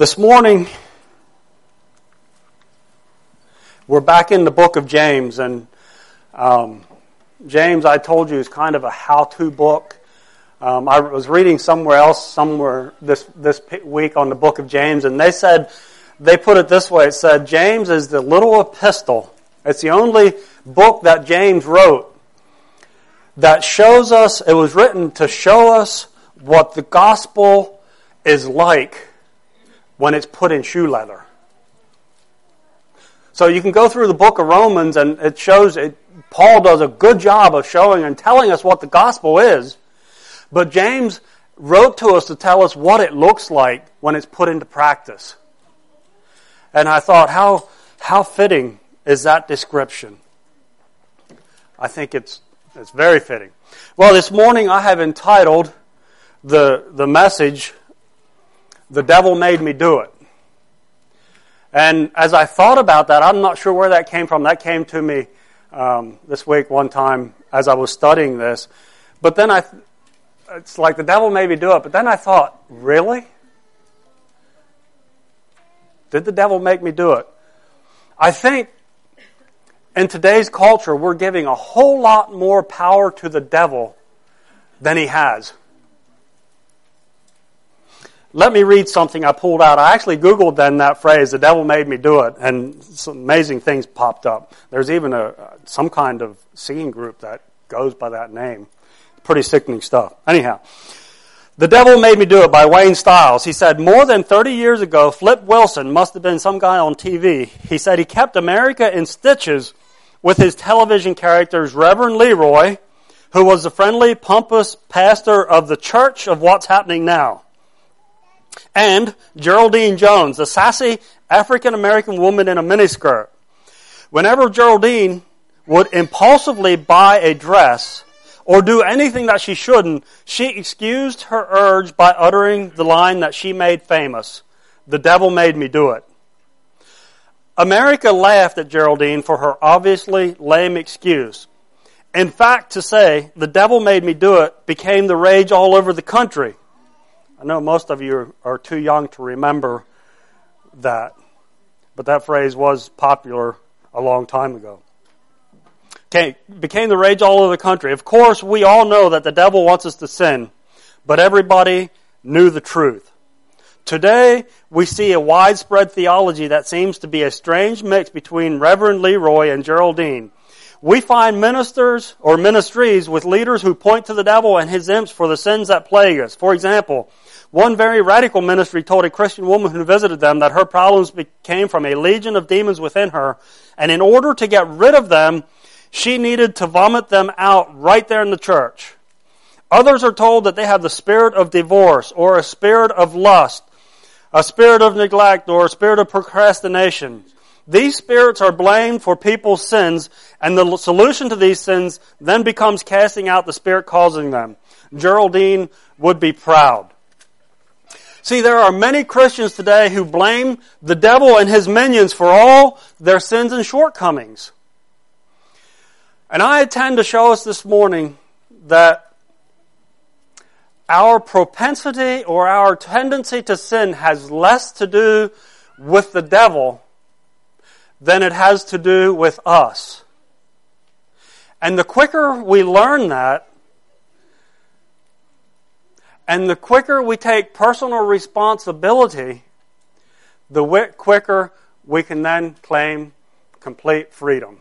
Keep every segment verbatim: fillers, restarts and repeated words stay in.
This morning, we're back in the book of James, and um, James, I told you, is kind of a how-to book. Um, I was reading somewhere else, somewhere this this week on the book of James, and they said, they put it this way, it said, James is the little epistle. It's the only book that James wrote that shows us, it was written to show us what the gospel is like when it's put in shoe leather. So you can go through the book of Romans and it shows, it, Paul does a good job of showing and telling us what the gospel is. But James wrote to us to tell us what it looks like when it's put into practice. And I thought, how how fitting is that description? I think it's it's very fitting. Well, this morning I have entitled the the message, "The Devil Made Me Do It." And as I thought about that, I'm not sure where that came from. That came to me um, this week one time as I was studying this. But then I, it's like the devil made me do it. But then I thought, really? Did the devil make me do it? I think in today's culture, we're giving a whole lot more power to the devil than he has. Let me read something I pulled out. I actually Googled then that phrase, "the devil made me do it," and some amazing things popped up. There's even a some kind of singing group that goes by that name. Pretty sickening stuff. Anyhow, "The Devil Made Me Do It" by Wayne Stiles. He said, more than thirty years ago, Flip Wilson, must have been some guy on T V, he said he kept America in stitches with his television characters Reverend Leroy, who was the friendly, pompous pastor of the Church of What's Happening Now, and Geraldine Jones, the sassy African-American woman in a miniskirt. Whenever Geraldine would impulsively buy a dress or do anything that she shouldn't, she excused her urge by uttering the line that she made famous, "The devil made me do it." America laughed at Geraldine for her obviously lame excuse. In fact, to say, "the devil made me do it," became the rage all over the country. I know most of you are too young to remember that, but that phrase was popular a long time ago. Okay, became the rage all over the country. Of course, we all know that the devil wants us to sin, but everybody knew the truth. Today, we see a widespread theology that seems to be a strange mix between Reverend Leroy and Geraldine. We find ministers or ministries with leaders who point to the devil and his imps for the sins that plague us. For example, one very radical ministry told a Christian woman who visited them that her problems came from a legion of demons within her, and in order to get rid of them, she needed to vomit them out right there in the church. Others are told that they have the spirit of divorce, or a spirit of lust, a spirit of neglect, or a spirit of procrastination. These spirits are blamed for people's sins, and the solution to these sins then becomes casting out the spirit causing them. Geraldine would be proud. See, there are many Christians today who blame the devil and his minions for all their sins and shortcomings. And I intend to show us this morning that our propensity or our tendency to sin has less to do with the devil than it has to do with us. And the quicker we learn that, and the quicker we take personal responsibility, the quicker we can then claim complete freedom.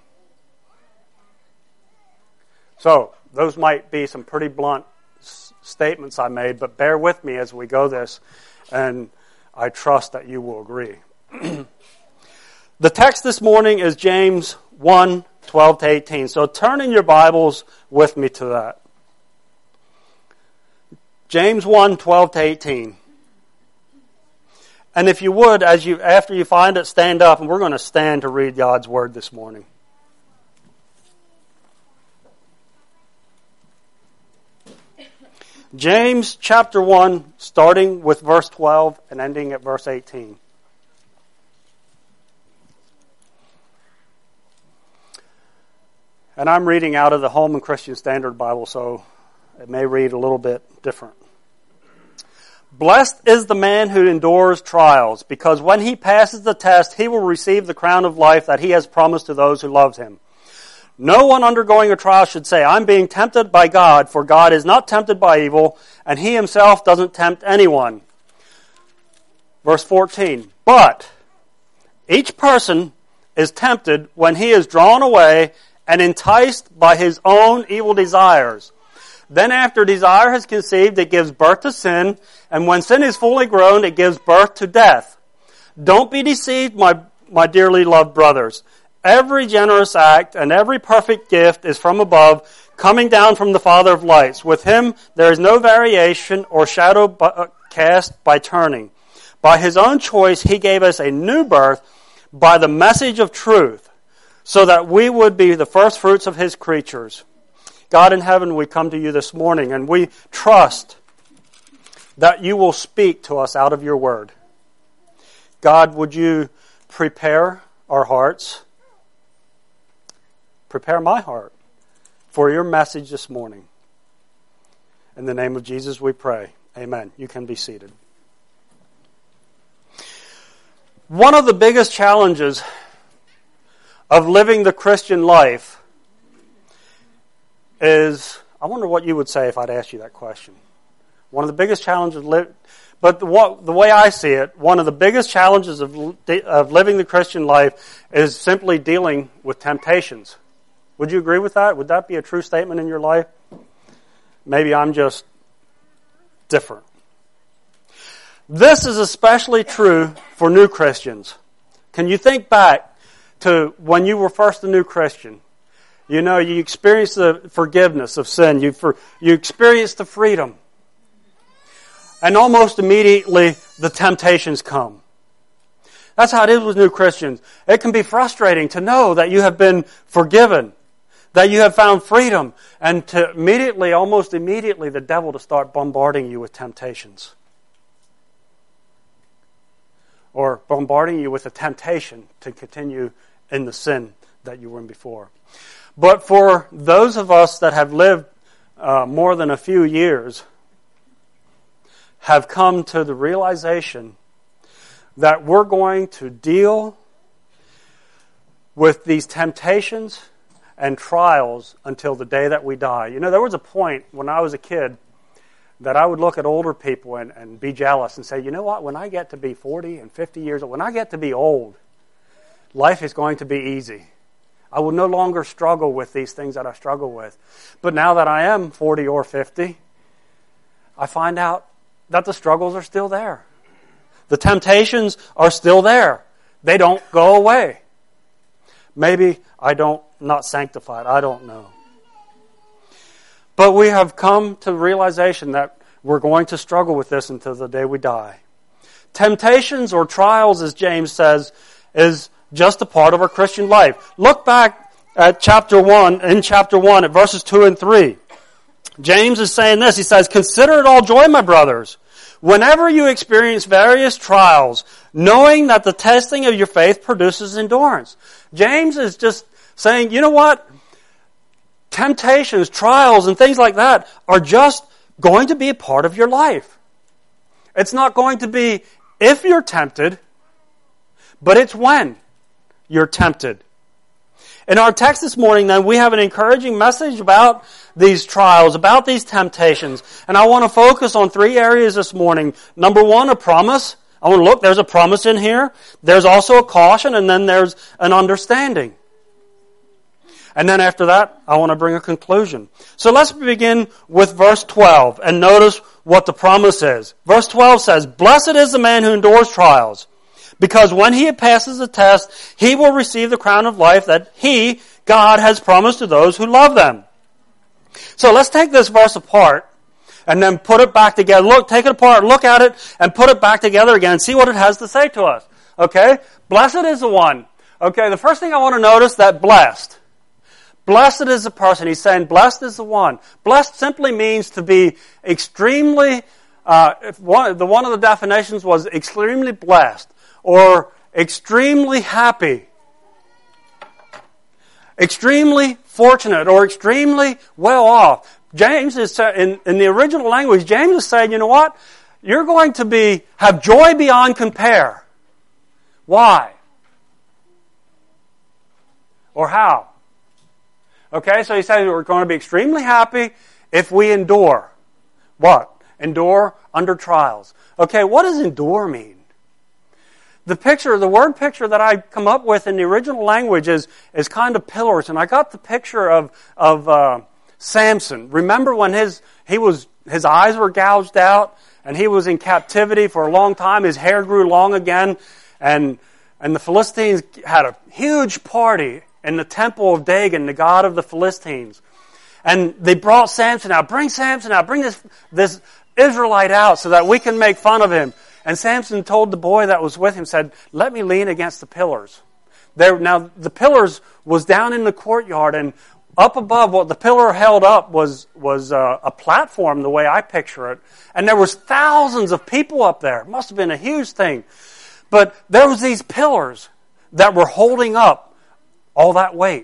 So, those might be some pretty blunt s- statements I made, but bear with me as we go this, and I trust that you will agree. The text this morning is James one, twelve to eighteen. So turn in your Bibles with me to that. James one, twelve to eighteen. And if you would, as you after you find it, stand up, and we're going to stand to read God's Word this morning. James chapter one, starting with verse twelve and ending at verse eighteen. And I'm reading out of the Holman Christian Standard Bible, so it may read a little bit different. Blessed is the man who endures trials, because when he passes the test, he will receive the crown of life that he has promised to those who love him. No one undergoing a trial should say, I'm being tempted by God, for God is not tempted by evil, and he himself doesn't tempt anyone. Verse fourteen, but each person is tempted when he is drawn away and enticed by his own evil desires. Then after desire has conceived, it gives birth to sin, and when sin is fully grown, it gives birth to death. Don't be deceived, my, my dearly loved brothers. Every generous act and every perfect gift is from above, coming down from the Father of lights. With him there is no variation or shadow cast by turning. By his own choice, he gave us a new birth by the message of truth, so that we would be the first fruits of his creatures. God in heaven, we come to you this morning, and we trust that you will speak to us out of your word. God, would you prepare our hearts, prepare my heart for your message this morning. In the name of Jesus we pray. Amen. You can be seated. One of the biggest challenges of living the Christian life is, I wonder what you would say if I'd ask you that question. One of the biggest challenges, li- but the, what, the way I see it, one of the biggest challenges of, of living the Christian life is simply dealing with temptations. Would you agree with that? Would that be a true statement in your life? Maybe I'm just different. This is especially true for new Christians. Can you think back to when you were first a new Christian? You know, you experienced the forgiveness of sin. You, for, you experienced the freedom. And almost immediately, the temptations come. That's how it is with new Christians. It can be frustrating to know that you have been forgiven, that you have found freedom, and to immediately, almost immediately, the devil to start bombarding you with temptations. Or bombarding you with a temptation to continue in the sin that you were in before. But for those of us that have lived uh, more than a few years, have come to the realization that we're going to deal with these temptations and trials until the day that we die. You know, there was a point when I was a kid that I would look at older people and, and be jealous and say, you know what, when I get to be forty and fifty years old, when I get to be old, life is going to be easy. I will no longer struggle with these things that I struggle with. But now that I am forty or fifty, I find out that the struggles are still there. The temptations are still there. They don't go away. Maybe I don't, not sanctified, I don't know. But we have come to the realization that we're going to struggle with this until the day we die. Temptations or trials, as James says, is just a part of our Christian life. Look back at chapter one, in chapter one, at verses two and three. James is saying this. He says, consider it all joy, my brothers, whenever you experience various trials, knowing that the testing of your faith produces endurance. James is just saying, you know what? Temptations, trials, and things like that are just going to be a part of your life. It's not going to be if you're tempted, but it's when you're tempted. In our text this morning, then, we have an encouraging message about these trials, about these temptations. And I want to focus on three areas this morning. Number one, a promise. I want to look, there's a promise in here. There's also a caution, and then there's an understanding. And then after that, I want to bring a conclusion. So let's begin with verse twelve, and notice what the promise is. Verse twelve says, blessed is the man who endures trials, because when he passes the test, he will receive the crown of life that he, God, has promised to those who love them. So let's take this verse apart and then put it back together. Look, take it apart, look at it, and put it back together again and see what it has to say to us. Okay? Blessed is the one. Okay, the first thing I want to notice, that blessed. Blessed is the person. He's saying blessed is the one. Blessed simply means to be extremely, uh, if one, the one of the definitions was extremely blessed, or extremely happy, extremely fortunate, or extremely well off. James is in, in the original language, James is saying, you know what? you're going to be have joy beyond compare. Why? Or how? Okay, so he says we're going to be extremely happy if we endure. What? Endure under trials. Okay, what does endure mean? The picture, the word picture that I come up with in the original language is, is kind of pillars. And I got the picture of, of uh, Samson. Remember when his he was his eyes were gouged out and he was in captivity for a long time. His hair grew long again. And, and the Philistines had a huge party in the temple of Dagon, the god of the Philistines. And they brought Samson out. Bring Samson out. Bring this, this Israelite out so that we can make fun of him. And Samson told the boy that was with him, said, let me lean against the pillars. There, now, the pillars was down in the courtyard, and up above, what the pillar held up was, was uh, a platform, the way I picture it. And there was thousands of people up there. It must have been a huge thing. But there was these pillars that were holding up all that weight.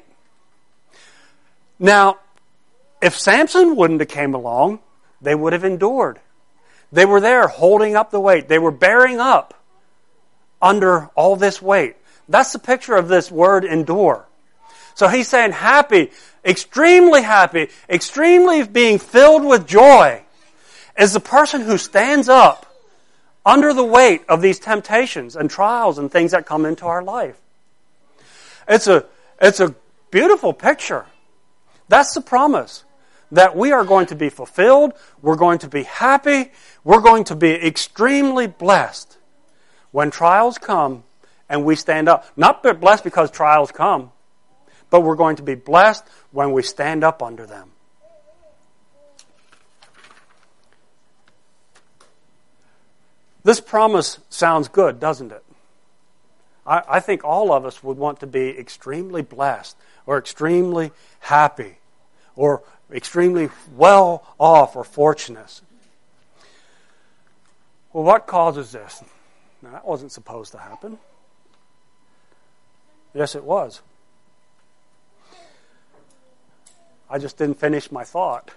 Now, if Samson wouldn't have came along, they would have endured. They were there holding up the weight. They were bearing up under all this weight. That's the picture of this word endure. So he's saying happy, extremely happy, extremely being filled with joy is the person who stands up under the weight of these temptations and trials and things that come into our life. It's a, it's a beautiful picture. That's the promise. That we are going to be fulfilled, we're going to be happy, we're going to be extremely blessed when trials come and we stand up. Not blessed because trials come, but we're going to be blessed when we stand up under them. This promise sounds good, doesn't it? I, I think all of us would want to be extremely blessed or extremely happy or extremely well off or fortunate. Well, what causes this? Now, that wasn't supposed to happen. Yes, it was. I just didn't finish my thought.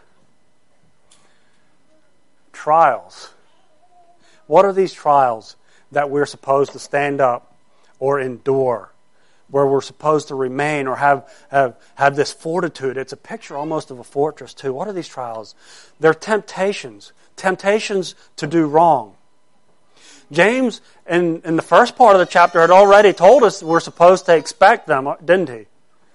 Trials. What are these trials that we're supposed to stand up or endure? Where we're supposed to remain or have, have, have this fortitude. It's a picture almost of a fortress too. What are these trials? They're temptations. Temptations to do wrong. James, in, in the first part of the chapter, had already told us we're supposed to expect them, didn't he?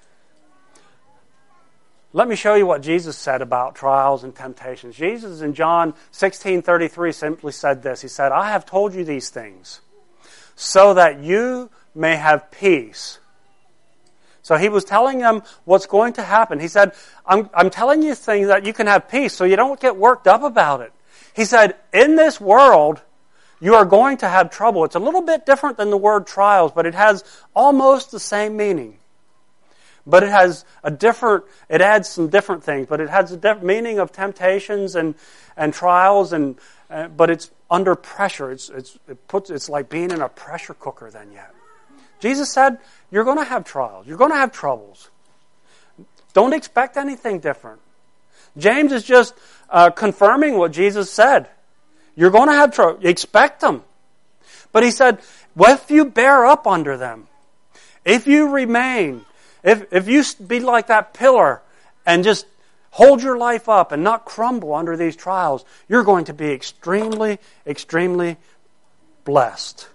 Let me show you what Jesus said about trials and temptations. Jesus in John sixteen thirty-three simply said this. He said, I have told you these things so that you may have peace. So he was telling them what's going to happen. He said, I'm, I'm telling you things that you can have peace so you don't get worked up about it. He said, in this world, you are going to have trouble. It's a little bit different than the word trials, but it has almost the same meaning. But it has a different, it adds some different things, but it has a different meaning of temptations and, and trials, and uh, but it's under pressure. It's, it's, it puts, it's like being in a pressure cooker then yet. Jesus said, you're going to have trials. You're going to have troubles. Don't expect anything different. James is just uh, confirming what Jesus said. You're going to have trouble. Expect them. But he said, well, if you bear up under them, if you remain, if, if you be like that pillar and just hold your life up and not crumble under these trials, you're going to be extremely, extremely blessed.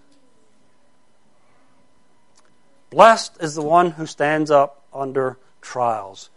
Blessed is the one who stands up under trials.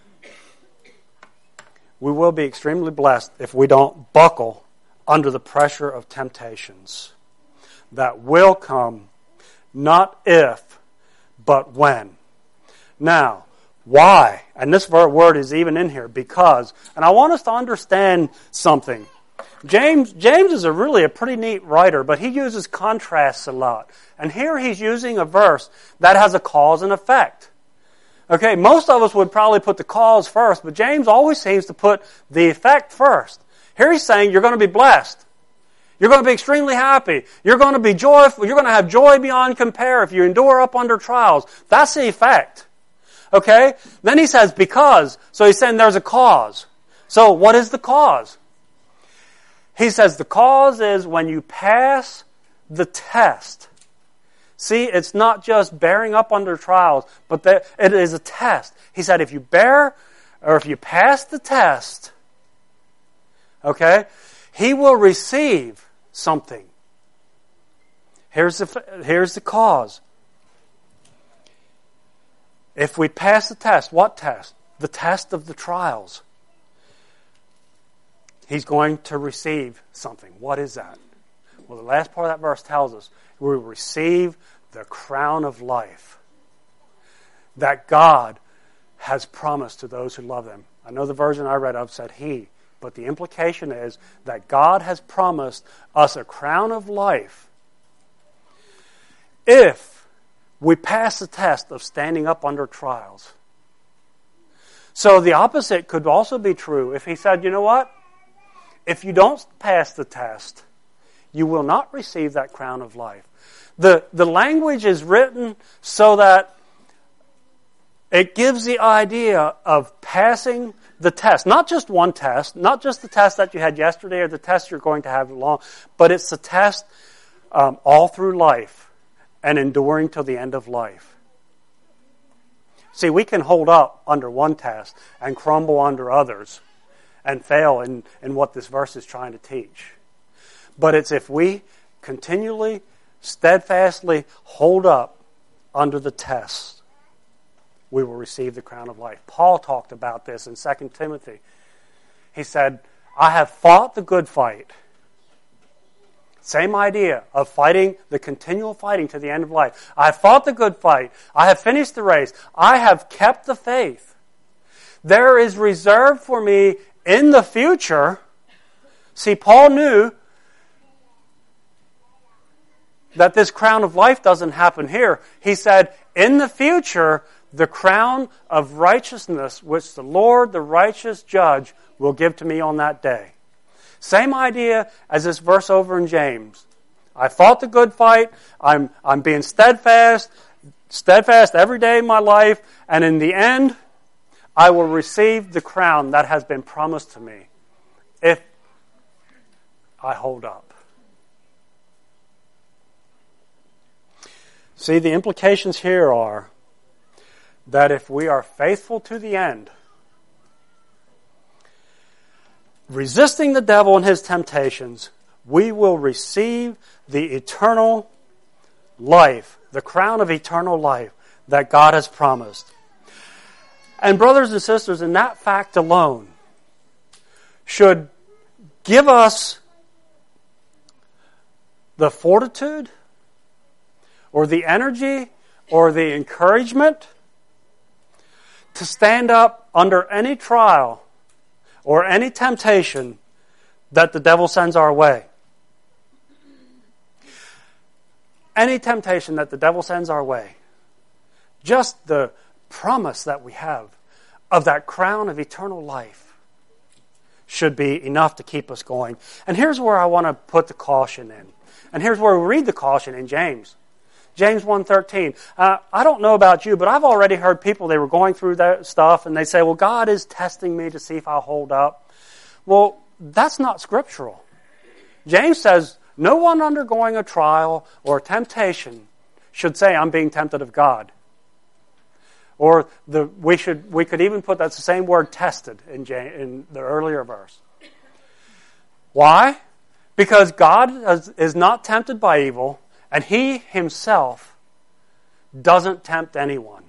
We will be extremely blessed if we don't buckle under the pressure of temptations that will come, not if, but when. Now, why? And this word is even in here, because. And I want us to understand something. James James is a really a pretty neat writer, but he uses contrasts a lot. And here he's using a verse that has a cause and effect. Okay, most of us would probably put the cause first, but James always seems to put the effect first. Here he's saying you're going to be blessed. You're going to be extremely happy. You're going to be joyful. You're going to have joy beyond compare if you endure up under trials. That's the effect. Okay? Then he says because. So he's saying there's a cause. So what is the cause? He says the cause is when you pass the test. See, it's not just bearing up under trials, but that it is a test. He said if you bear, or if you pass the test, okay, he will receive something. Here's the, here's the cause. If we pass the test, what test? The test of the trials. He's going to receive something. What is that? Well, the last part of that verse tells us we will receive the crown of life that God has promised to those who love Him. I know the version I read of said He, but the implication is that God has promised us a crown of life if we pass the test of standing up under trials. So the opposite could also be true if He said, you know what? If you don't pass the test, you will not receive that crown of life. The, the language is written so that it gives the idea of passing the test. Not just one test, not just the test that you had yesterday or the test you're going to have long, but it's the test um, all through life and enduring till the end of life. See, we can hold up under one test and crumble under others and fail in, in what this verse is trying to teach. But it's if we continually, steadfastly hold up under the test, we will receive the crown of life. Paul talked about this in Second Timothy. He said, I have fought the good fight. Same idea of fighting, the continual fighting to the end of life. I have fought the good fight. I have finished the race. I have kept the faith. There is reserved for me in the future. See, Paul knew that this crown of life doesn't happen here. He said, in the future, the crown of righteousness, which the Lord, the righteous judge, will give to me on that day. Same idea as this verse over in James. I fought the good fight. I'm, I'm being steadfast, steadfast every day of my life. And in the end, I will receive the crown that has been promised to me if I hold up. See, the implications here are that if we are faithful to the end, resisting the devil and his temptations, we will receive the eternal life, the crown of eternal life that God has promised. And brothers and sisters, in that fact alone should give us the fortitude or the energy or the encouragement to stand up under any trial or any temptation that the devil sends our way. Any temptation that the devil sends our way. Just the promise that we have of that crown of eternal life should be enough to keep us going. And here's where I want to put the caution in. And here's where we read the caution in James. James one thirteen. Uh, I don't know about you, but I've already heard people, they were going through that stuff, and they say, well, God is testing me to see if I'll hold up. Well, that's not scriptural. James says, no one undergoing a trial or a temptation should say, I'm being tempted of God. Or the we should we could even put that's the same word tested in James, in the earlier verse. Why? Because God is, is not tempted by evil, and He Himself doesn't tempt anyone.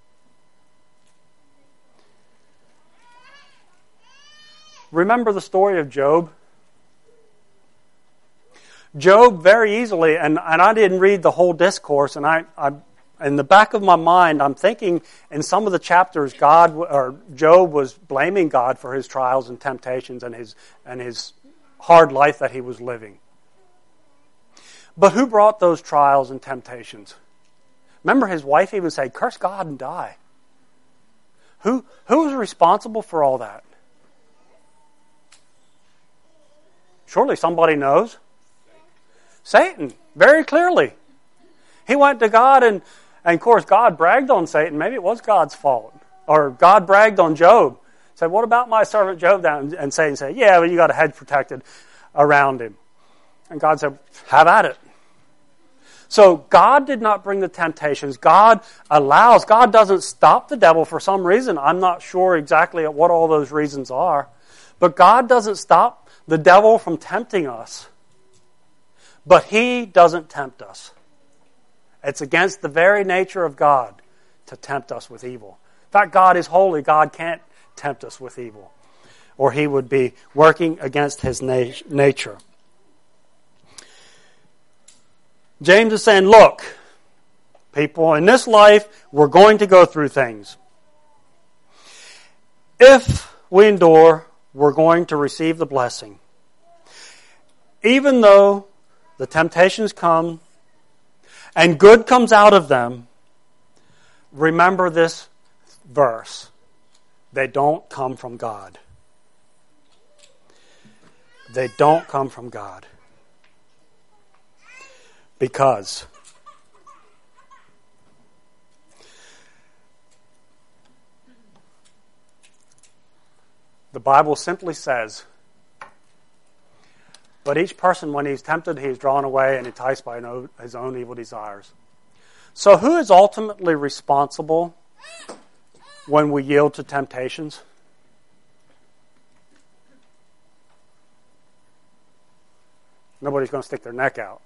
Remember the story of Job? Job very easily, and, and I didn't read the whole discourse, and I, I in the back of my mind, I'm thinking in some of the chapters, God or Job was blaming God for his trials and temptations and his and his hard life that he was living. But who brought those trials and temptations? Remember, his wife even said, "Curse God and die." Who who was responsible for all that? Surely somebody knows. Satan, very clearly. He went to God and, and of course God bragged on Satan. Maybe it was God's fault. Or God bragged on Job. Said, what about my servant Job? And, and Satan said, yeah, well, you got a head protected. around him. And God said, have at it. So God did not bring the temptations. God allows. God doesn't stop the devil for some reason. I'm not sure exactly what all those reasons are. But God doesn't stop the devil from tempting us. But he doesn't tempt us. It's against the very nature of God to tempt us with evil. In fact, God is holy. God can't tempt us with evil, or he would be working against his na- nature. James is saying, look, people, in this life, we're going to go through things. If we endure, we're going to receive the blessing. Even though the temptations come and good comes out of them, remember this verse. They don't come from God. They don't come from God. Because the Bible simply says, but each person, when he's tempted, he's drawn away and enticed by his own evil desires. So who is ultimately responsible when we yield to temptations? Nobody's going to stick their neck out.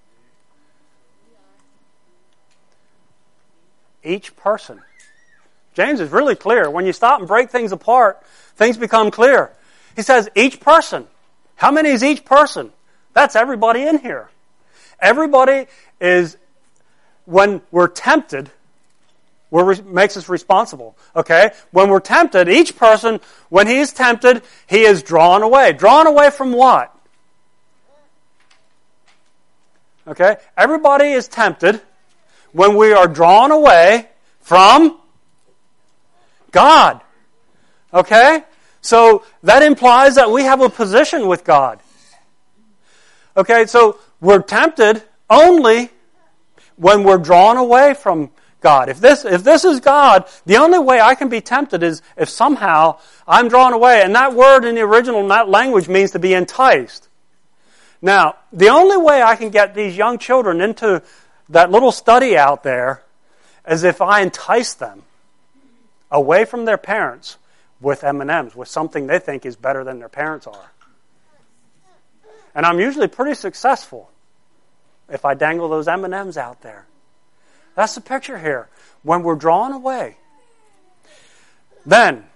Each person. James is really clear. When you stop and break things apart, things become clear. He says, each person. How many is each person? That's everybody in here. Everybody is, when we're tempted, we're, makes us responsible. Okay? When we're tempted, each person, when he is tempted, he is drawn away. Drawn away from what? Okay? Everybody is tempted when we are drawn away from God. Okay? So that implies that we have a position with God. Okay, so we're tempted only when we're drawn away from God. If this if this is God, the only way I can be tempted is if somehow I'm drawn away. And that word in the original in that language means to be enticed. Now, the only way I can get these young children into that little study out there is if I entice them away from their parents with M and M's, with something they think is better than their parents are. And I'm usually pretty successful if I dangle those M and M's out there. That's the picture here. When we're drawn away, then,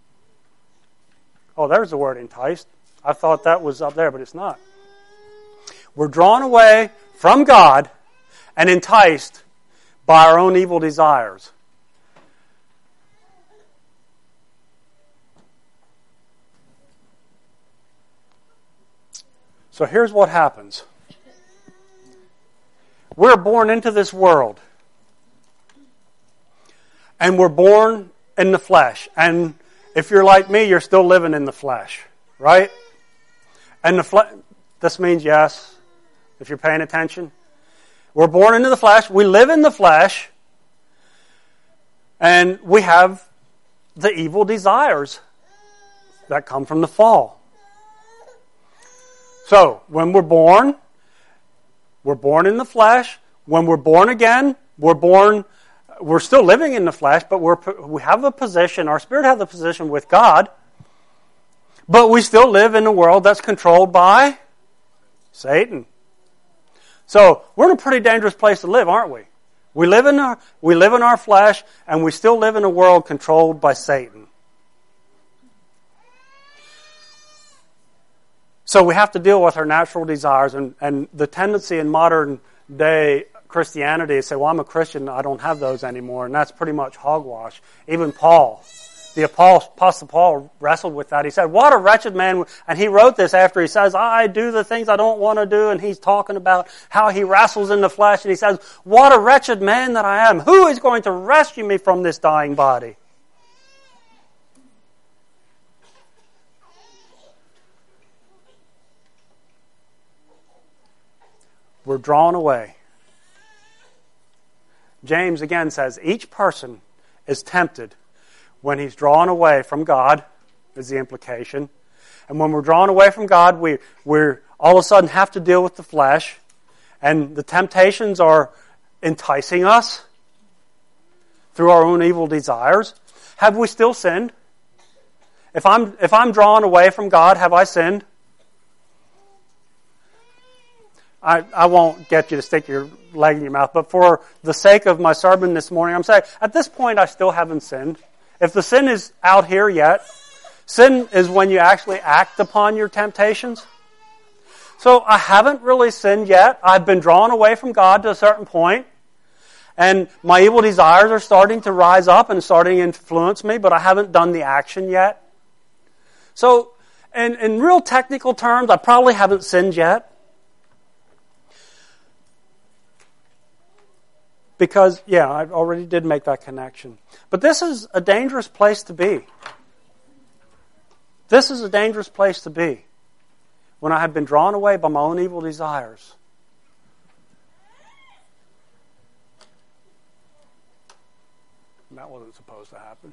oh, there's the word enticed. I thought that was up there, but it's not. We're drawn away from God and enticed by our own evil desires. So here's what happens. We're born into this world. And we're born in the flesh. And if you're like me, you're still living in the flesh. Right? And the flesh, this means yes, if you're paying attention. We're born into the flesh. We live in the flesh. And we have the evil desires that come from the fall. So, when we're born, we're born in the flesh. When we're born again, we're born, we're still living in the flesh, but we're, we have a position, our spirit has a position with God, but we still live in a world that's controlled by Satan. So, we're in a pretty dangerous place to live, aren't we? We live in our, we live in our flesh, and we still live in a world controlled by Satan. So we have to deal with our natural desires, and, and the tendency in modern day Christianity is to say, well, I'm a Christian, I don't have those anymore, and that's pretty much hogwash. Even Paul, the Apostle Paul wrestled with that. He said, what a wretched man, and he wrote this after he says, I do the things I don't want to do, and he's talking about how he wrestles in the flesh, and he says, what a wretched man that I am. Who is going to rescue me from this dying body? We're drawn away. James again says, each person is tempted when he's drawn away from God, is the implication, And when we're drawn away from God, we we're all of a sudden have to deal with the flesh. And the temptations are enticing us through our own evil desires. Have we still sinned? If I'm if I'm drawn away from God, have I sinned? I, I won't get you to stick your leg in your mouth, but for the sake of my sermon this morning, I'm saying at this point I still haven't sinned. If the sin is out here yet, sin is when you actually act upon your temptations. So I haven't really sinned yet. I've been drawn away from God to a certain point, and my evil desires are starting to rise up and starting to influence me, but I haven't done the action yet. So in, in real technical terms, I probably haven't sinned yet. Because, yeah, I already did make that connection. But this is a dangerous place to be. This is a dangerous place to be. When I have been drawn away by my own evil desires. That wasn't supposed to happen.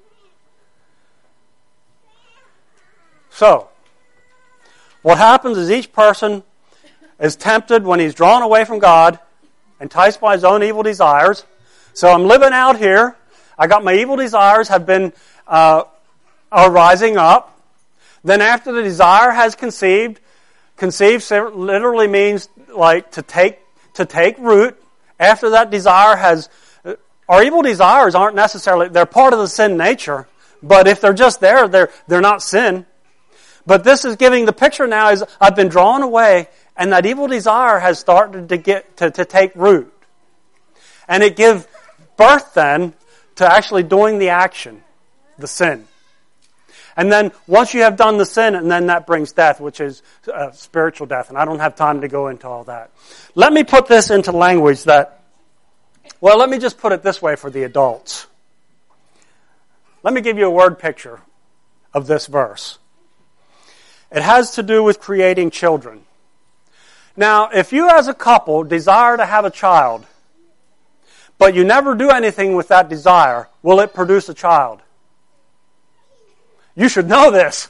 So, what happens is each person is tempted when he's drawn away from God, enticed by his own evil desires. So I'm living out here. I got my evil desires have been uh, are rising up. Then after the desire has conceived, conceived literally means like to take to take root. After that desire has, our evil desires aren't necessarily, they're part of the sin nature. But if they're just there, they're they're not sin. But this is giving the picture now is I've been drawn away. And that evil desire has started to get to, to take root. And it gives birth then to actually doing the action, the sin. And then once you have done the sin, and then that brings death, which is uh, spiritual death. And I don't have time to go into all that. Let me put this into language that, well, let me just put it this way for the adults. Let me give you a word picture of this verse. It has to do with creating children. Now, if you as a couple desire to have a child, but you never do anything with that desire, will it produce a child? You should know this.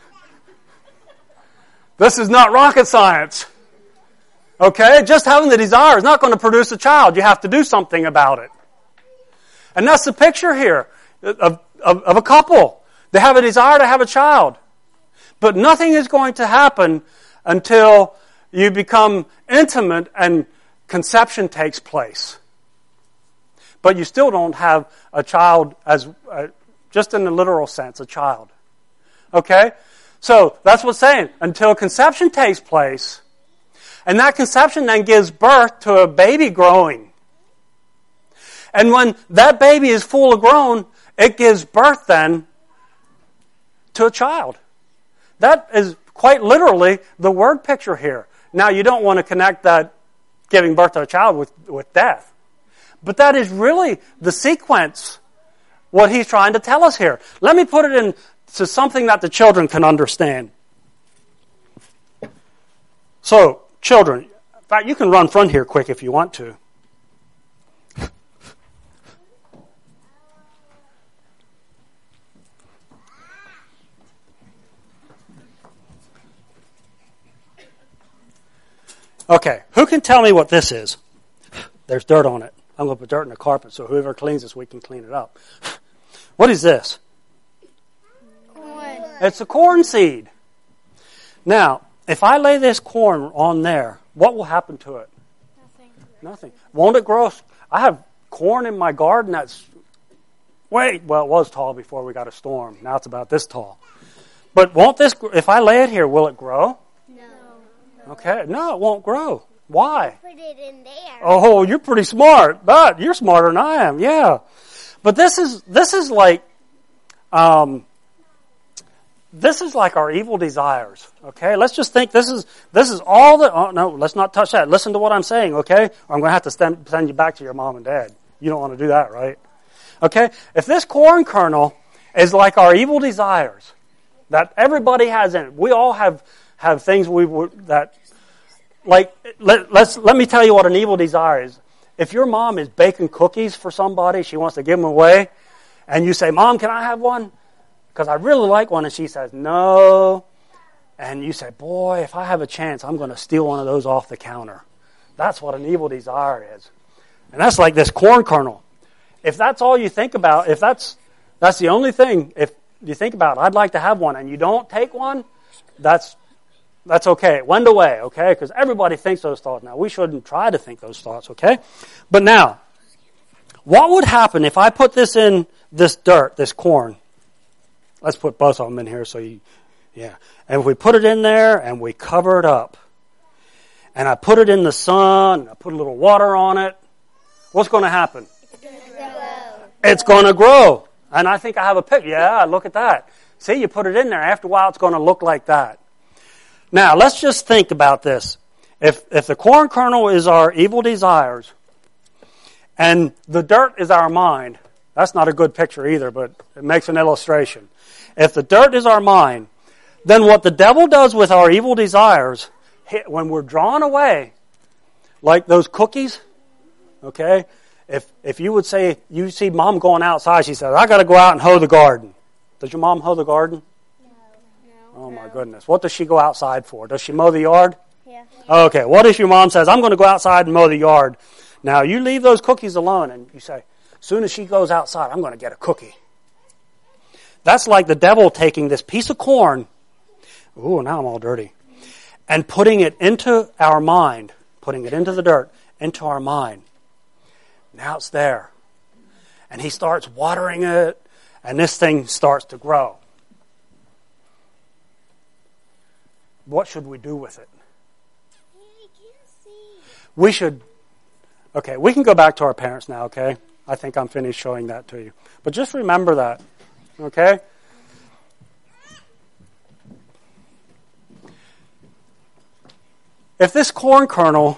This is not rocket science. Okay? Just having the desire is not going to produce a child. You have to do something about it. And that's the picture here of, of, of a couple. They have a desire to have a child. But nothing is going to happen until you become intimate and conception takes place. But you still don't have a child as, uh, just in the literal sense, a child. Okay? So, that's what's saying. Until conception takes place, and that conception then gives birth to a baby growing. And when that baby is full grown, it gives birth then to a child. That is quite literally the word picture here. Now, you don't want to connect that giving birth to a child with, with death. But that is really the sequence, what he's trying to tell us here. Let me put it into something that the children can understand. So, children, in fact, you can run front here quick if you want to. Okay, who can tell me what this is? There's dirt on it. I'm going to put dirt in the carpet so whoever cleans this, we can clean it up. What is this? Corn. It's a corn seed. Now, if I lay this corn on there, what will happen to it? Nothing. Nothing. Won't it grow? I have corn in my garden that's, wait, well, it was tall before we got a storm. Now it's about this tall. But won't this, if I lay it here, will it grow? No. Okay, no, it won't grow. Why? Put it in there. Oh, you're pretty smart, but you're smarter than I am. Yeah, but this is this is like, um, this is like our evil desires. Okay, let's just think this is this is all the. Oh no, let's not touch that. Listen to what I'm saying. Okay, or I'm going to have to send, send you back to your mom and dad. You don't want to do that, right? Okay, if this corn kernel is like our evil desires that everybody has in it, we all have have things we would that. Like, let, let's, let me tell you what an evil desire is. If your mom is baking cookies for somebody, she wants to give them away, and you say, Mom, can I have one? Because I really like one. And she says, no. and you say, boy, if I have a chance, I'm going to steal one of those off the counter. That's what an evil desire is. And that's like this corn kernel. If that's all you think about, if that's that's the only thing, if you think about, I'd like to have one, and you don't take one, that's that's okay. It went away, okay? Because everybody thinks those thoughts now. We shouldn't try to think those thoughts, okay? But now, what would happen if I put this in this dirt, this corn? Let's put both of them in here so you, yeah. And if we put it in there and we cover it up, and I put it in the sun, I put a little water on it, what's going to happen? It's going to grow. It's going to grow. And I think I have a picture. Yeah, look at that. See, you put it in there. After a while, it's going to look like that. Now, let's just think about this. If if the corn kernel is our evil desires, and the dirt is our mind, that's not a good picture either, but it makes an illustration. If the dirt is our mind, then what the devil does with our evil desires, when we're drawn away, like those cookies, okay? If if you would say, you see mom going outside, she says, I got to go out and hoe the garden. Does your mom hoe the garden? No. Oh my goodness. What does she go outside for? Does she mow the yard? Yeah. Okay, what if your mom says, I'm going to go outside and mow the yard? Now, you leave those cookies alone and you say, as soon as she goes outside, I'm going to get a cookie. That's like the devil taking this piece of corn, ooh, now I'm all dirty, and putting it into our mind, putting it into the dirt, into our mind. Now it's there. And he starts watering it, and this thing starts to grow. What should we do with it? We should, okay, we can go back to our parents now, okay? I think I'm finished showing that to you. But just remember that, okay? If this corn kernel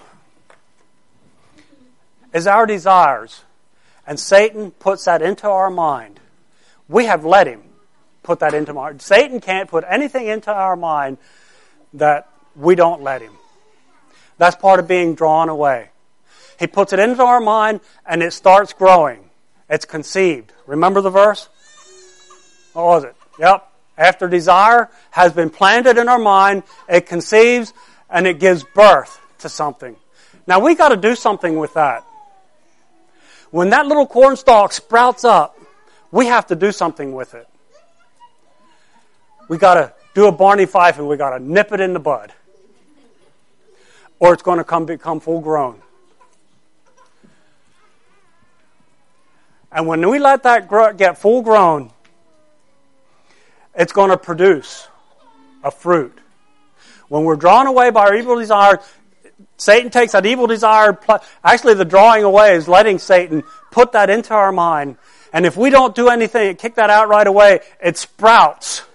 is our desires, and Satan puts that into our mind, we have let him put that into our mind. Satan can't put anything into our mind that we don't let him. That's part of being drawn away. He puts it into our mind, and it starts growing. It's conceived. Remember the verse? What was it? Yep. After desire has been planted in our mind, it conceives, and it gives birth to something. Now, we got to do something with that. When that little corn stalk sprouts up, we have to do something with it. We got to do a Barney Fife, and we got to nip it in the bud, or it's going to come become full grown. And when we let that grow, get full grown, it's going to produce a fruit. When we're drawn away by our evil desire, Satan takes that evil desire. Actually, the drawing away is letting Satan put that into our mind. And if we don't do anything, kick that out right away, it sprouts.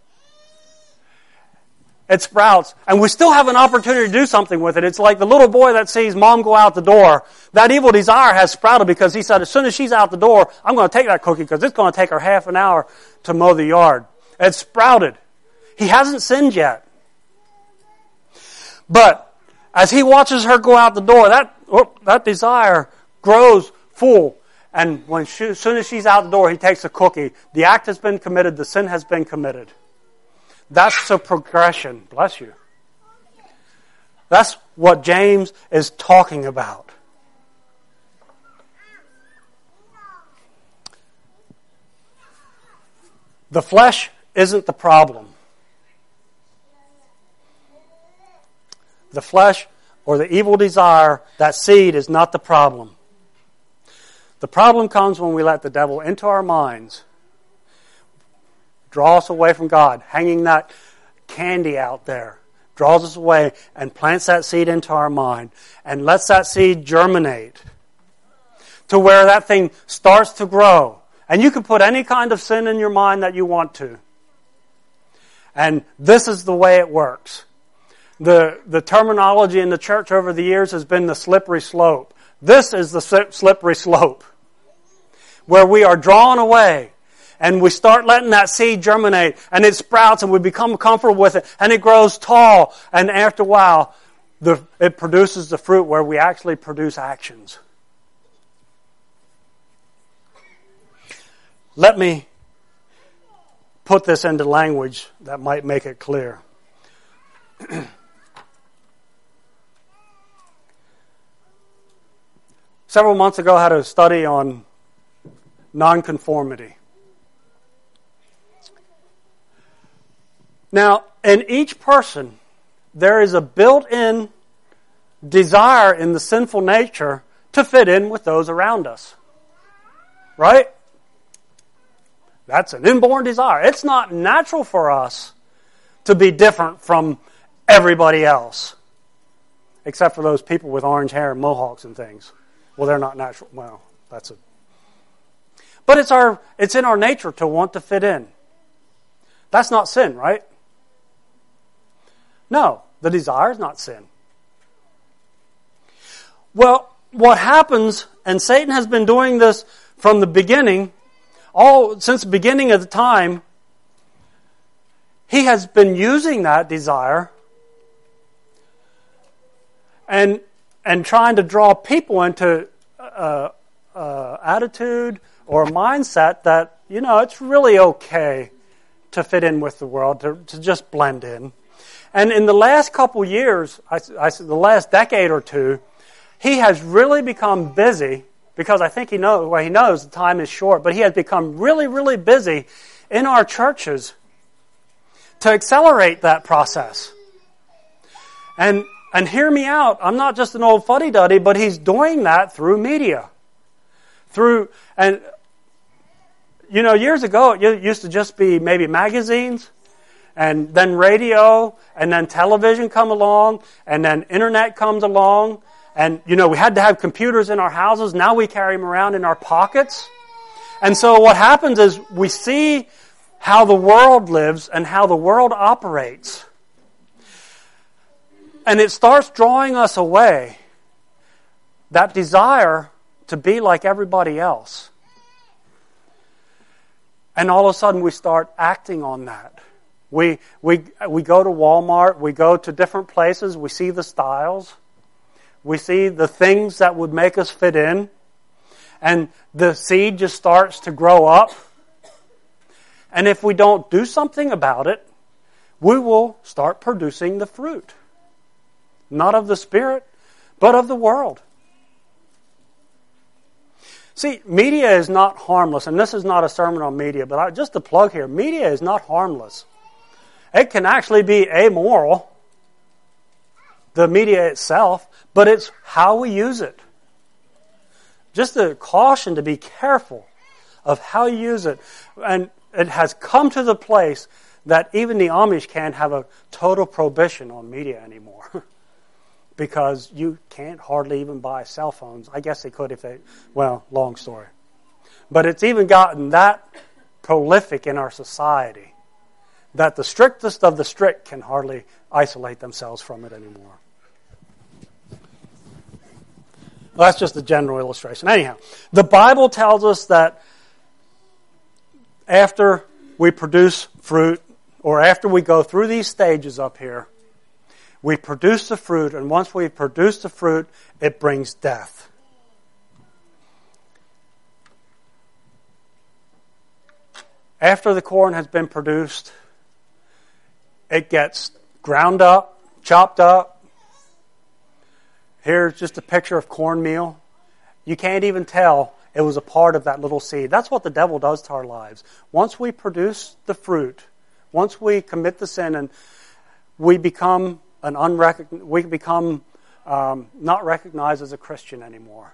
It sprouts. And we still have an opportunity to do something with it. It's like the little boy that sees mom go out the door. That evil desire has sprouted because he said, as soon as she's out the door, I'm going to take that cookie because it's going to take her half an hour to mow the yard. It's sprouted. He hasn't sinned yet. But as he watches her go out the door, that oh, that desire grows full. And when she, as soon as she's out the door, he takes a cookie. The act has been committed. The sin has been committed. That's the progression. Bless you. That's what James is talking about. The flesh isn't the problem. The flesh or the evil desire, that seed is not the problem. The problem comes when we let the devil into our minds, draw us away from God, hanging that candy out there, draws us away and plants that seed into our mind and lets that seed germinate to where that thing starts to grow. And you can put any kind of sin in your mind that you want to. And this is the way it works. The, the terminology in the church over the years has been the slippery slope. This is the slippery slope where we are drawn away and we start letting that seed germinate and it sprouts and we become comfortable with it and it grows tall, and after a while the, it produces the fruit where we actually produce actions. Let me put this into language that might make it clear. Several months ago, I had a study on nonconformity. Now, in each person, there is a built-in desire in the sinful nature to fit in with those around us. Right? That's an inborn desire. It's not natural for us to be different from everybody else. Except for those people with orange hair and mohawks and things. Well, they're not natural. Well, that's a... But it's our it's in our nature to want to fit in. That's not sin, right? No, the desire is not sin. Well, what happens, and Satan has been doing this from the beginning, all since the beginning of the time, he has been using that desire and and trying to draw people into a, a attitude or a mindset that, you know, it's really okay to fit in with the world, to, to just blend in. And in the last couple years, I, I, the last decade or two, he has really become busy, because I think he knows, well, he knows the time is short, but he has become really, really busy in our churches to accelerate that process. And And hear me out, I'm not just an old fuddy-duddy, but he's doing that through media. Through, and, you know, years ago, it used to just be maybe magazines, and then radio, and then television come along, and then internet comes along, and, you know, we had to have computers in our houses, now we carry them around in our pockets. And so what happens is we see how the world lives and how the world operates. And it starts drawing us away, that desire to be like everybody else. And all of a sudden we start acting on that. We, we, we go to Walmart, we go to different places, we see the styles, we see the things that would make us fit in, and the seed just starts to grow up. And if we don't do something about it, we will start producing the fruit. Not of the Spirit, but of the world. See, media is not harmless, and this is not a sermon on media, but I, just to plug here, media is not harmless. It can actually be amoral, the media itself, but it's how we use it. Just a caution to be careful of how you use it. And it has come to the place that even the Amish can't have a total prohibition on media anymore. Because you can't hardly even buy cell phones. I guess they could if they, well, long story. But it's even gotten that prolific in our society that the strictest of the strict can hardly isolate themselves from it anymore. Well, that's just a general illustration. Anyhow, the Bible tells us that after we produce fruit, or after we go through these stages up here, we produce the fruit, and once we produce the fruit, it brings death. After the corn has been produced, it gets ground up, chopped up. Here's just a picture of cornmeal. You can't even tell it was a part of that little seed. That's what the devil does to our lives. Once we produce the fruit, once we commit the sin, and we become an unrecogn- we become um, not recognized as a Christian anymore.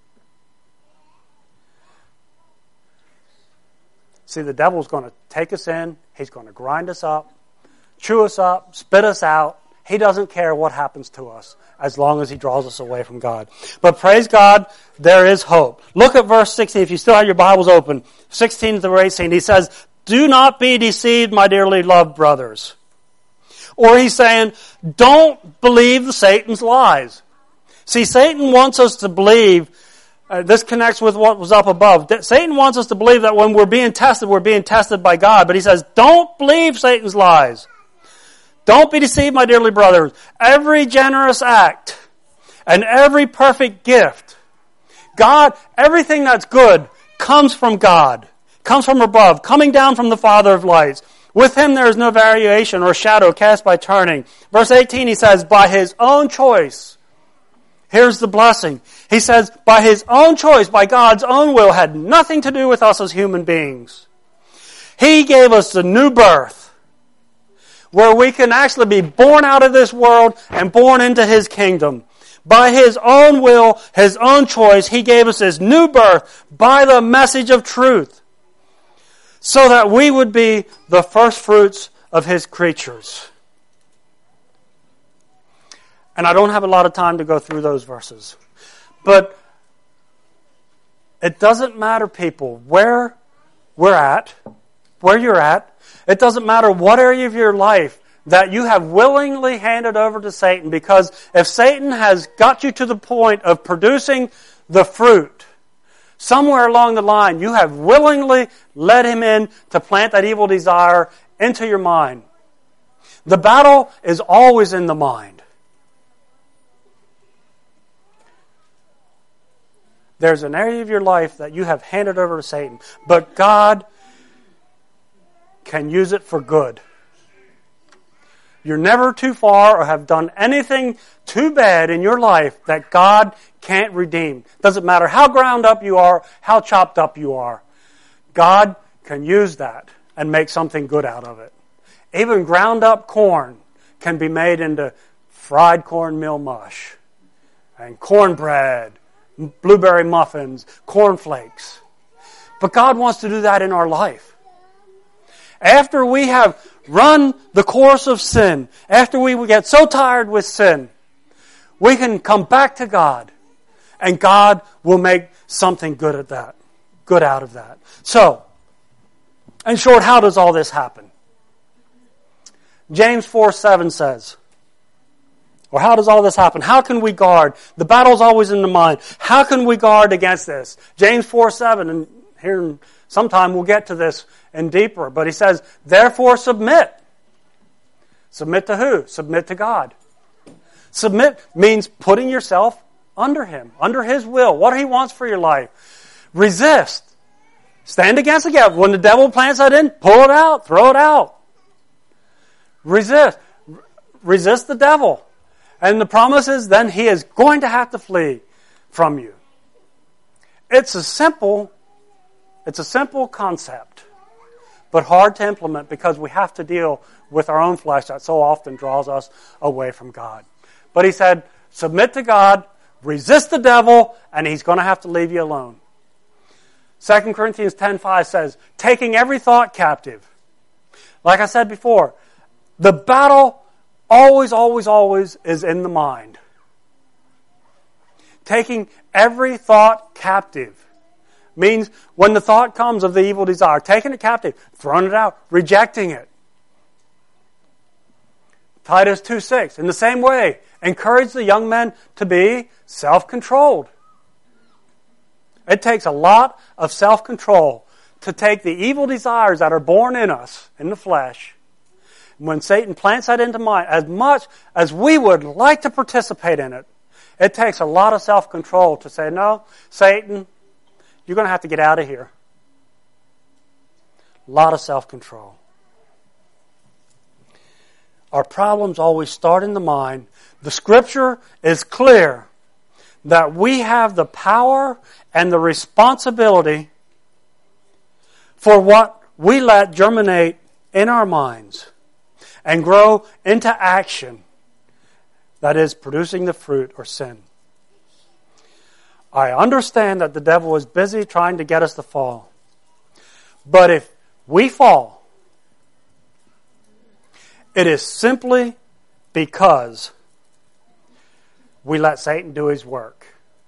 See, the devil's going to take us in. He's going to grind us up, chew us up, spit us out. He doesn't care what happens to us as long as he draws us away from God. But praise God, there is hope. Look at verse sixteen. If you still have your Bibles open, sixteen to eighteen, he says, "Do not be deceived, my dearly loved brothers." Or he's saying, don't believe Satan's lies. See, Satan wants us to believe, uh, this connects with what was up above. That Satan wants us to believe that when we're being tested, we're being tested by God. But he says, don't believe Satan's lies. Don't be deceived, my dearly brothers. Every generous act and every perfect gift, God, everything that's good comes from God, comes from above, coming down from the Father of lights. With him there is no variation or shadow cast by turning. Verse eighteen, he says, by his own choice. Here's the blessing. He says, by his own choice, by God's own will, had nothing to do with us as human beings. He gave us the new birth, where we can actually be born out of this world and born into his kingdom. By his own will, his own choice, he gave us this new birth by the message of truth, so that we would be the first fruits of his creatures. And I don't have a lot of time to go through those verses. But it doesn't matter, people, where we're at, where you're at. It doesn't matter what area of your life that you have willingly handed over to Satan, because if Satan has got you to the point of producing the fruit, somewhere along the line you have willingly let him in to plant that evil desire into your mind. The battle is always in the mind. There's an area of your life that you have handed over to Satan, but God can use it for good. You're never too far or have done anything too bad in your life that God can't redeem. Doesn't matter how ground up you are, how chopped up you are. God can use that and make something good out of it. Even ground up corn can be made into fried cornmeal mush and cornbread, blueberry muffins, cornflakes. But God wants to do that in our life. After we have run the course of sin, after we get so tired with sin, we can come back to God, and God will make something good at that, good out of that. So, in short, how does all this happen? James four seven says, or how does all this happen? How can we guard? The battle's always in the mind. How can we guard against this? James four seven, and here sometime we'll get to this in deeper, but he says, therefore submit. Submit to who? Submit to God. Submit means putting yourself under him, under his will, what he wants for your life. Resist. Stand against the devil. When the devil plants that in, pull it out, throw it out. Resist. Resist the devil. And the promise is then he is going to have to flee from you. It's a simple, it's a simple concept, but hard to implement because we have to deal with our own flesh that so often draws us away from God. But he said, submit to God, resist the devil, and he's going to have to leave you alone. Second Corinthians ten five says, taking every thought captive. Like I said before, the battle always, always, always is in the mind. Taking every thought captive means when the thought comes of the evil desire, taking it captive, throwing it out, rejecting it. Titus two six, in the same way, encourage the young men to be self-controlled. It takes a lot of self-control to take the evil desires that are born in us, in the flesh. When Satan plants that into mind, as much as we would like to participate in it, it takes a lot of self-control to say, no, Satan, you're going to have to get out of here. A lot of self-control. Our problems always start in the mind. The Scripture is clear that we have the power and the responsibility for what we let germinate in our minds and grow into action, that is, producing the fruit or sin. I understand that the devil is busy trying to get us to fall. But if we fall, it is simply because we let Satan do his work.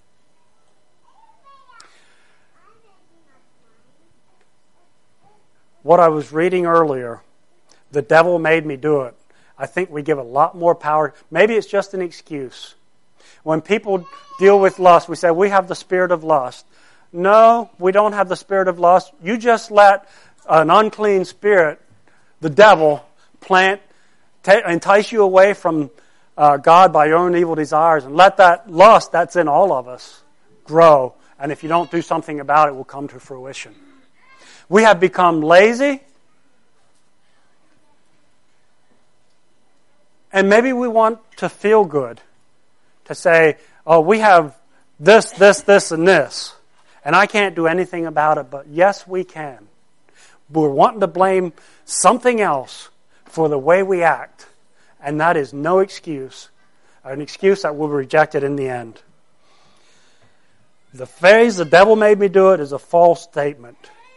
What I was reading earlier, the devil made me do it. I think we give a lot more power. Maybe it's just an excuse. When people deal with lust, we say, we have the spirit of lust. No, we don't have the spirit of lust. You just let an unclean spirit, the devil, plant, t- entice you away from uh, God by your own evil desires, and let that lust that's in all of us grow. And if you don't do something about it, it will come to fruition. We have become lazy. And maybe we want to feel good. To say, oh, we have this, this, this, and this. And I can't do anything about it. But yes, we can. We're wanting to blame something else for the way we act. And that is no excuse. An excuse that will be rejected in the end. The phrase, the devil made me do it, is a false statement.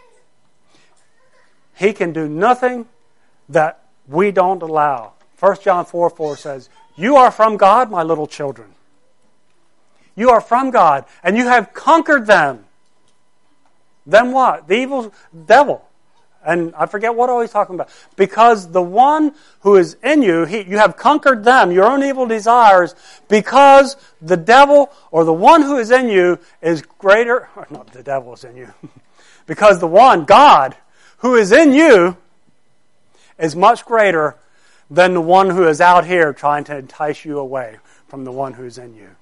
He can do nothing that we don't allow. First John four four says, you are from God, my little children. You are from God, and you have conquered them. Then what? The evil devil. And I forget what I was talking about. Because the one who is in you, he, you have conquered them, your own evil desires, because the devil or the one who is in you is greater, or not the devil is in you, because the one, God, who is in you is much greater than the one who is out here trying to entice you away from the one who is in you.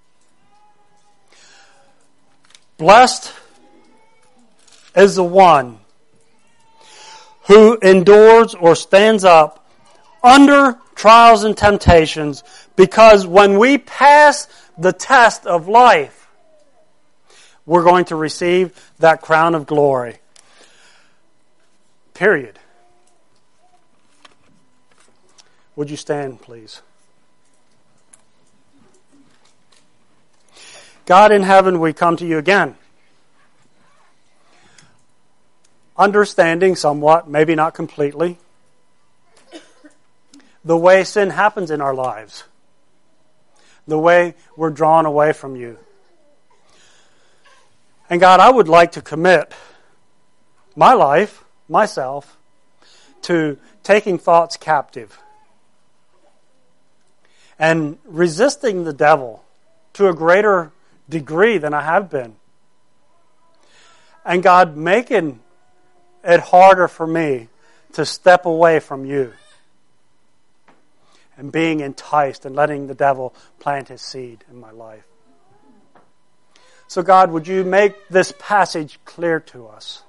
Blessed is the one who endures or stands up under trials and temptations, because when we pass the test of life, we're going to receive that crown of glory. Period. Would you stand, please? God in heaven, we come to you again. Understanding somewhat, maybe not completely, the way sin happens in our lives. The way we're drawn away from you. And God, I would like to commit my life, myself, to taking thoughts captive. And resisting the devil to a greater degree than I have been. And God, making it harder for me to step away from you and being enticed and letting the devil plant his seed in my life. So God, would you make this passage clear to us?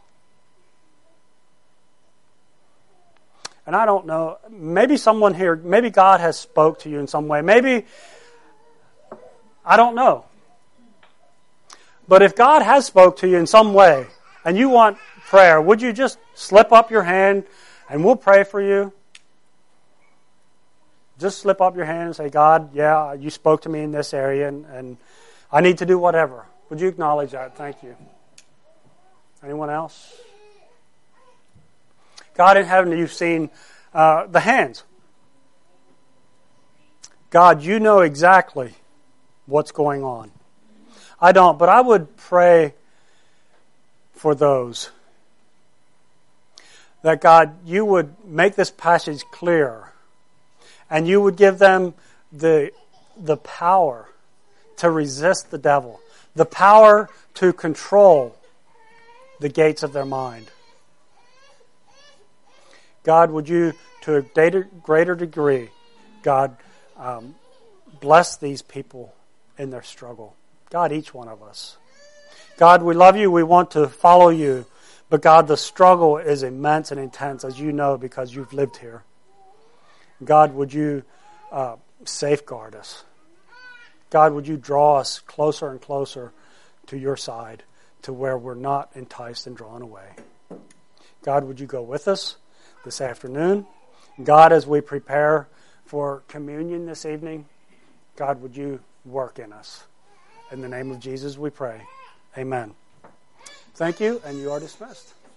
And I don't know, maybe someone here, maybe God has spoke to you in some way. Maybe, I don't know. But if God has spoke to you in some way and you want prayer, would you just slip up your hand and we'll pray for you? Just slip up your hand and say, God, yeah, you spoke to me in this area and, and I need to do whatever. Would you acknowledge that? Thank you. Anyone else? God in heaven, you've seen uh, the hands. God, you know exactly what's going on. I don't, but I would pray for those. That God, you would make this passage clear. And you would give them the, the power to resist the devil. The power to control the gates of their mind. God, would you, to a greater, greater degree, God, um, bless these people in their struggle. God, each one of us. God, we love you. We want to follow you. But God, the struggle is immense and intense, as you know, because you've lived here. God, would you uh, safeguard us? God, would you draw us closer and closer to your side, to where we're not enticed and drawn away? God, would you go with us this afternoon? God, as we prepare for communion this evening, God, would you work in us? In the name of Jesus we pray. Amen. Thank you, and you are dismissed.